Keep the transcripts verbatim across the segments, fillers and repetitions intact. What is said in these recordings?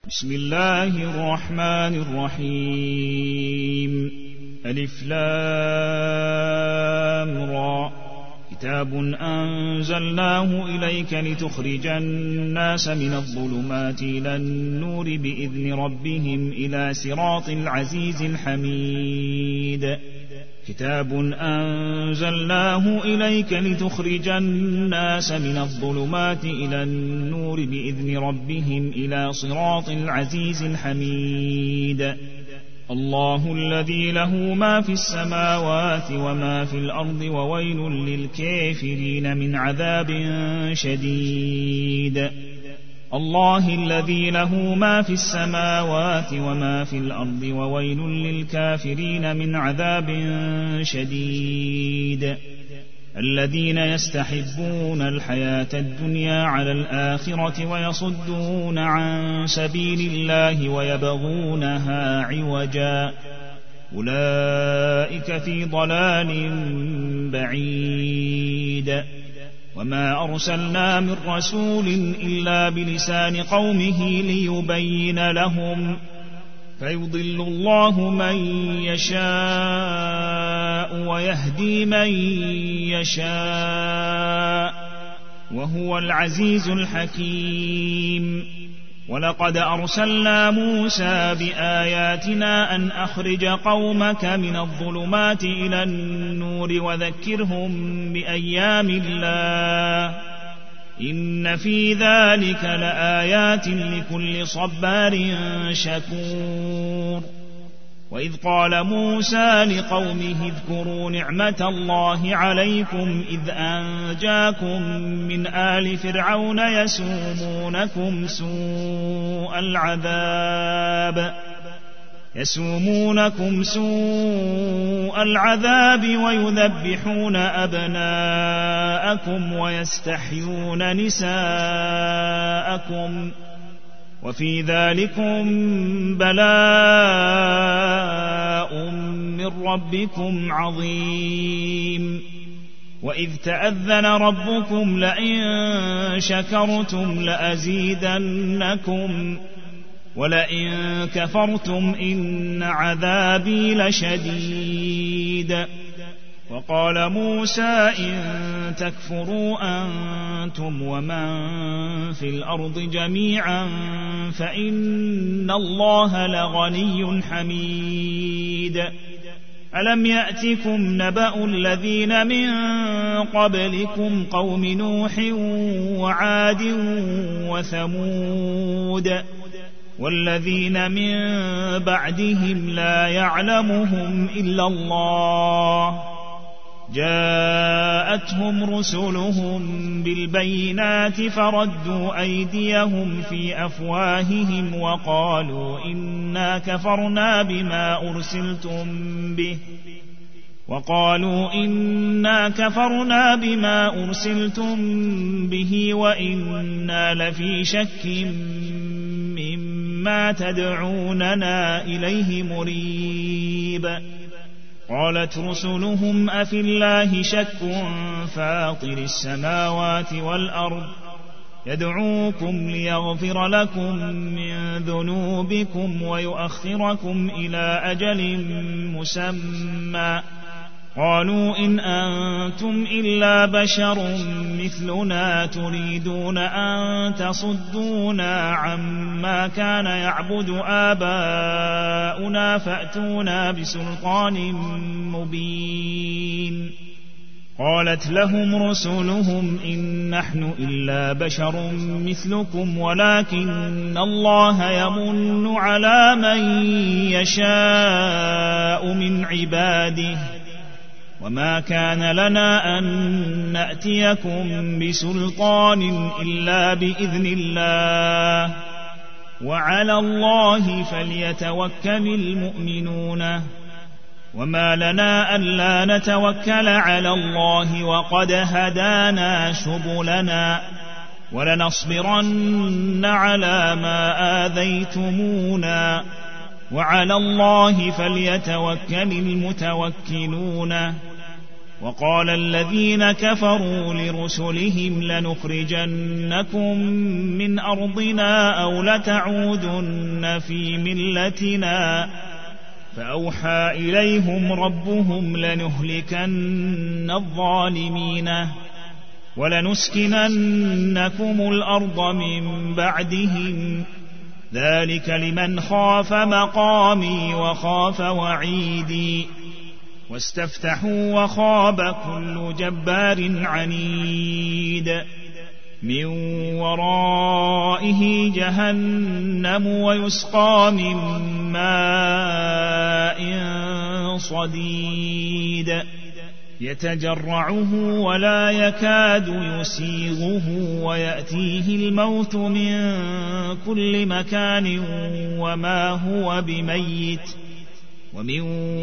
بسم الله الرحمن الرحيم ألف لام را كتاب أنزلناه إليك لتخرج الناس من الظلمات إلى النور بإذن ربهم إلى صراط العزيز الحميد كتاب أنزلناه إليك لتخرج الناس من الظلمات إلى النور بإذن ربهم إلى صراط العزيز الحميد الله الذي له ما في السماوات وما في الأرض وويل للكافرين من عذاب شديد الله الذي له ما في السماوات وما في الأرض وويل للكافرين من عذاب شديد الذين يستحبون الحياة الدنيا على الآخرة ويصدون عن سبيل الله ويبغونها عوجا أولئك في ضلال بعيد وما أرسلنا من رسول إلا بلسان قومه ليبين لهم فيضل الله من يشاء ويهدي من يشاء وهو العزيز الحكيم ولقد أرسلنا موسى بآياتنا أن أخرج قومك من الظلمات إلى النور وذكرهم بأيام الله إن في ذلك لآيات لكل صبار شكور وإذ قال موسى لقومه اذكروا نعمة الله عليكم إذ أنجاكم من آل فرعون يسومونكم سوء العذاب يسومونكم سوء العذاب ويذبحون أبناءكم ويستحيون نساءكم وفي ذلكم بلاء من ربكم عظيم وإذ تأذن ربكم لئن شكرتم لأزيدنكم ولئن كفرتم إن عذابي لشديد وقال موسى إن تكفروا أنتم ومن في الأرض جميعا فإن الله لغني حميد ألم يأتكم نبأ الذين من قبلكم قوم نوح وعاد وثمود والذين من بعدهم لا يعلمهم إلا الله جاءتهم رسلهم بالبينات فردوا أيديهم في أفواههم وقالوا إنا كفرنا بما أرسلتم به وقالوا إنا كفرنا بما أرسلتم به وإنا لفي شك مما تدعوننا إليه مريب قالت رسلهم أفي الله شك فاطر السماوات والأرض يدعوكم ليغفر لكم من ذنوبكم ويؤخركم إلى أجل مسمى قالوا إن أنتم إلا بشر مثلنا تريدون أن تصدونا عما كان يعبد آباؤنا فأتونا بسلطان مبين قالت لهم رسلهم إن نحن إلا بشر مثلكم ولكن الله يمن على من يشاء من عباده وما كان لنا أن نأتيكم بسلطان إلا بإذن الله وعلى الله فليتوكل المؤمنون وما لنا ألا نتوكل على الله وقد هدانا سبلنا ولنصبرن على ما آذيتمونا وعلى الله فليتوكل المتوكلون وقال الذين كفروا لرسلهم لنخرجنكم من أرضنا أو لتعودن في ملتنا فأوحى إليهم ربهم لنهلكن الظالمين ولنسكننكم الأرض من بعدهم ذلك لمن خاف مقامي وخاف وعيدي واستفتحوا وخاب كل جبار عنيد من ورائه جهنم ويسقى من ماء صديد يتجرعه ولا يكاد يسيغه ويأتيه الموت من كل مكان وما هو بميت ومن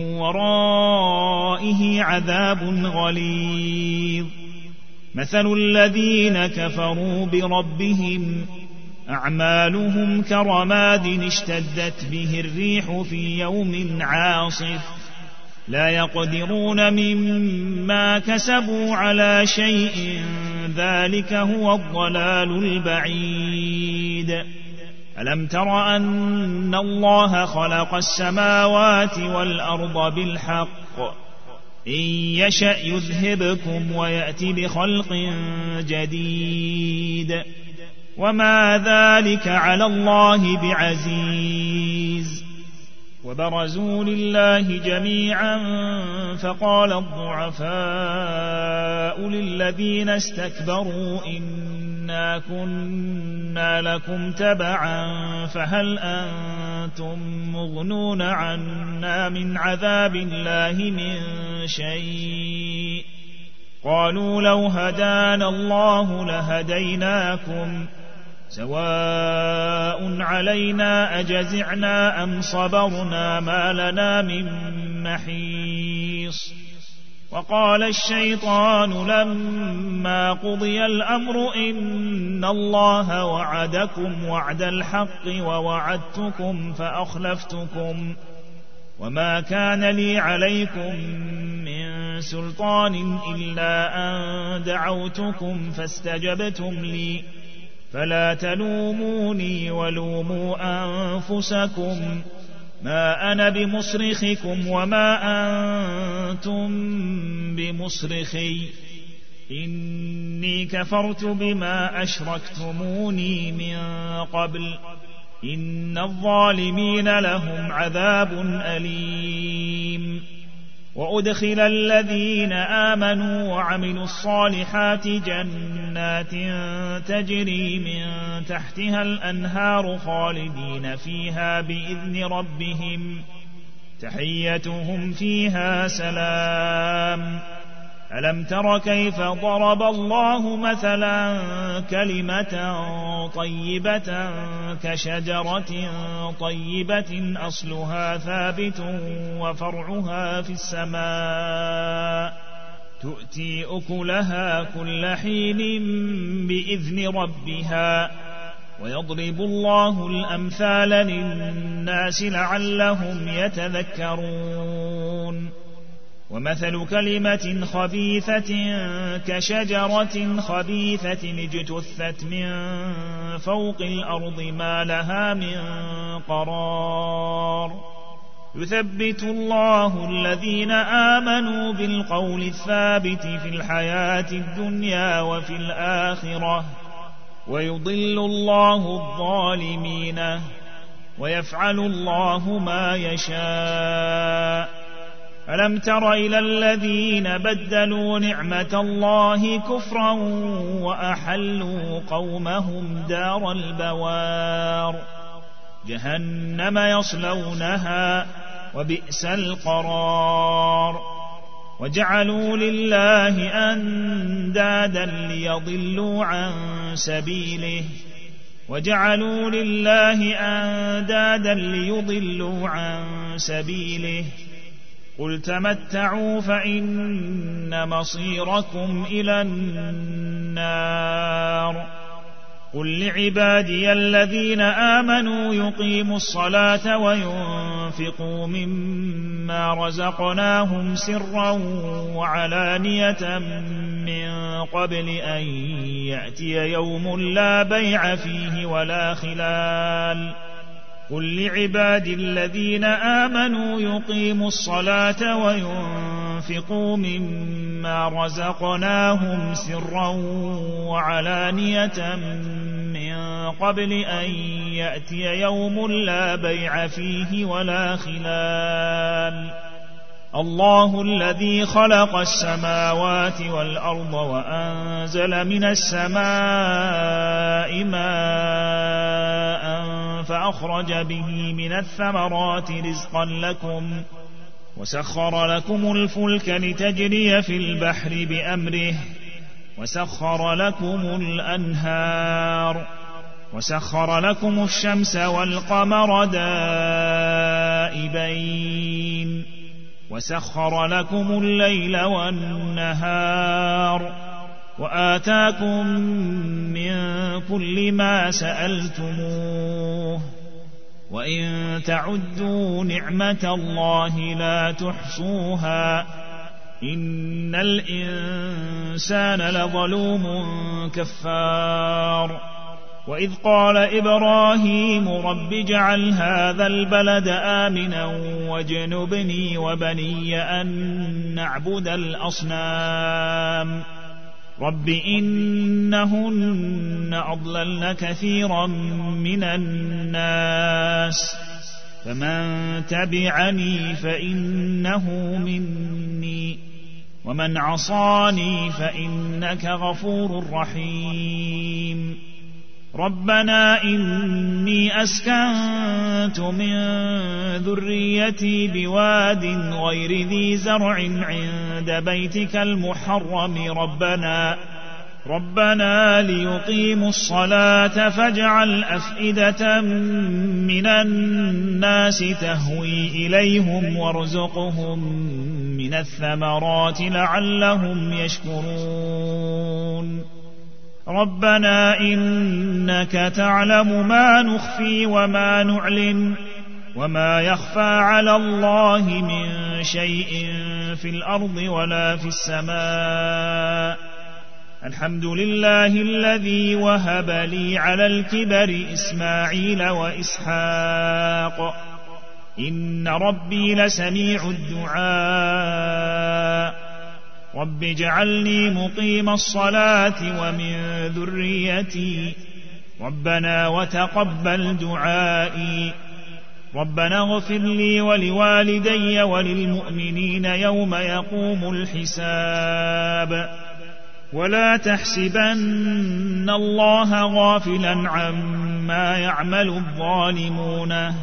ورائه عذاب غليظ مثل الذين كفروا بربهم أعمالهم كرماد اشتدت به الريح في يوم عاصف لا يقدرون مما كسبوا على شيء ذلك هو الضلال البعيد ألم تر أن الله خلق السماوات والأرض بالحق إن يشأ يذهبكم ويأتي بخلق جديد وما ذلك على الله بعزيز وبرزوا لله جميعا فقال الضعفاء للذين استكبروا إنا كنا لكم تبعا فهل أنتم مغنون عنا من عذاب الله من شيء قالوا لو هدانا الله لهديناكم سواء علينا أجزعنا أم صبرنا ما لنا من محيص وقال الشيطان لما قضي الأمر إن الله وعدكم وعد الحق ووعدتكم فأخلفتكم وما كان لي عليكم من سلطان إلا أن دعوتكم فاستجبتم لي فلا تلوموني ولوموا أنفسكم ما أنا بمصرخكم وما أنتم بمصرخي إني كفرت بما أشركتموني من قبل إن الظالمين لهم عذاب أليم وأدخل الذين آمنوا وعملوا الصالحات جنات تجري من تحتها الأنهار خالدين فيها بإذن ربهم تحيتهم فيها سلام ألم تر كيف ضرب الله مثلا كلمة طيبة كشجرة طيبة أصلها ثابت وفرعها في السماء تؤتي أكلها كل حين بإذن ربها ويضرب الله الأمثال للناس لعلهم يتذكرون ومثل كلمة خبيثة كشجرة خبيثة اجتثت من فوق الأرض ما لها من قرار يثبت الله الذين آمنوا بالقول الثابت في الحياة الدنيا وفي الآخرة ويضل الله الظالمين ويفعل الله ما يشاء ألم تر إلى الذين بدلوا نعمة الله كفرا وأحلوا قومهم دار البوار جهنم يصلونها وبئس القرار وجعلوا لله أندادا ليضلوا عن سبيله وجعلوا لله أندادا ليضلوا عن سبيله قل تمتعوا فإن مصيركم إلى النار قل لعبادي الذين آمنوا يقيموا الصلاة وينفقوا مما رزقناهم سرا وعلانية من قبل أن يأتي يوم لا بيع فيه ولا خلال قل لعبادي الذين آمنوا يقيموا الصلاة وينفقوا مما رزقناهم سرا وعلانية من قبل أن يأتي يوم لا بيع فيه ولا خلال الله الذي خلق السماوات والأرض وأنزل من السماء ماء فأخرج به من الثمرات رزقا لكم وسخر لكم الفلك لتجري في البحر بأمره وسخر لكم الأنهار وسخر لكم الشمس والقمر دائبين وسخر لكم الليل والنهار وآتاكم من كل ما سألتموه وإن تعدوا نعمة الله لا تحصوها إن الإنسان لظلوم كفار وإذ قال إبراهيم رب اجعل هذا البلد آمنا واجنبني وبني أن نعبد الأصنام رب إنهن أضللن كثيرا من الناس فمن تبعني فإنه مني ومن عصاني فإنك غفور رحيم ربنا إني أسكنت من ذريتي بواد غير ذي زرع عند بيتك المحرم ربنا ربنا ليقيموا الصلاة فاجعل أفئدة من الناس تهوي إليهم وارزقهم من الثمرات لعلهم يشكرون ربنا إنك تعلم ما نخفي وما نعلن وما يخفى على الله من شيء في الأرض ولا في السماء الحمد لله الذي وهب لي على الكبر إسماعيل وإسحاق إن ربي لسميع الدعاء رب اجعلني مقيم الصلاة ومن ذريتي ربنا وتقبل دعائي ربنا اغفر لي ولوالدي وللمؤمنين يوم يقوم الحساب ولا تحسبن الله غافلا عما يعمل الظالمون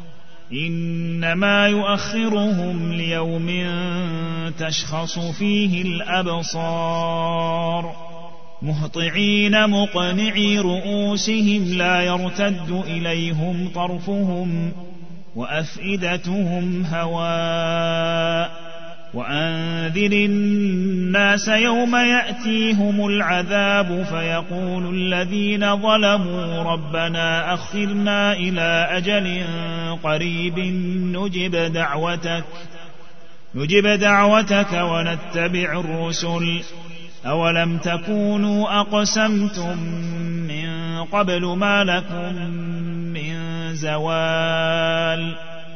إنما يؤخرهم ليوم تشخص فيه الأبصار مهطعين مقنعي رؤوسهم لا يرتد إليهم طرفهم وأفئدتهم هواء وأنذر الناس يوم يأتيهم العذاب فيقول الذين ظلموا ربنا أخرنا إلى أجل قريب نجب دعوتك نجب دعوتك ونتبع الرسل أولم تكونوا أقسمتم من قبل ما لكم من زوال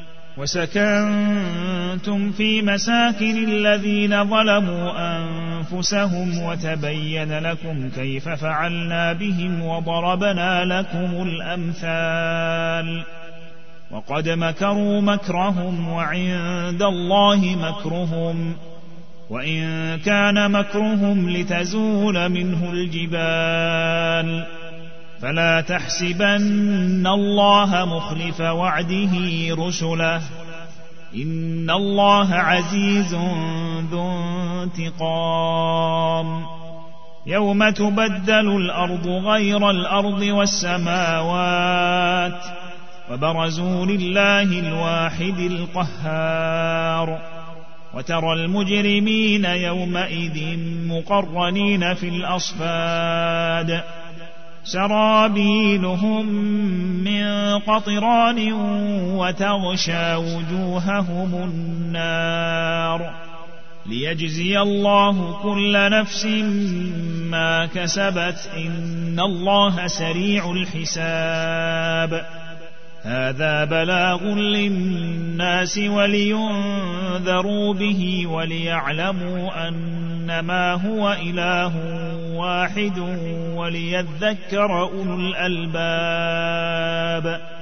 وسكنتم في مساكن الذين ظلموا أنفسهم وتبين لكم كيف فعلنا بهم وضربنا لكم الأمثال وقد مكروا مكرهم وعند الله مكرهم وإن كان مكرهم لتزول منه الجبال فلا تحسبن الله مخلف وعده رسله إن الله عزيز ذو انتقام يوم تبدل الأرض غير الأرض والسماوات وبرزوا لله الواحد القهار وترى المجرمين يومئذ مقرنين في الأصفاد سرابيلهم من قطران وتغشى وجوههم النار ليجزي الله كل نفس ما كسبت إن الله سريع الحساب هذا بلاغ للناس ولينذروا به وليعلموا أنما هو إله واحد وليذكر أولو الألباب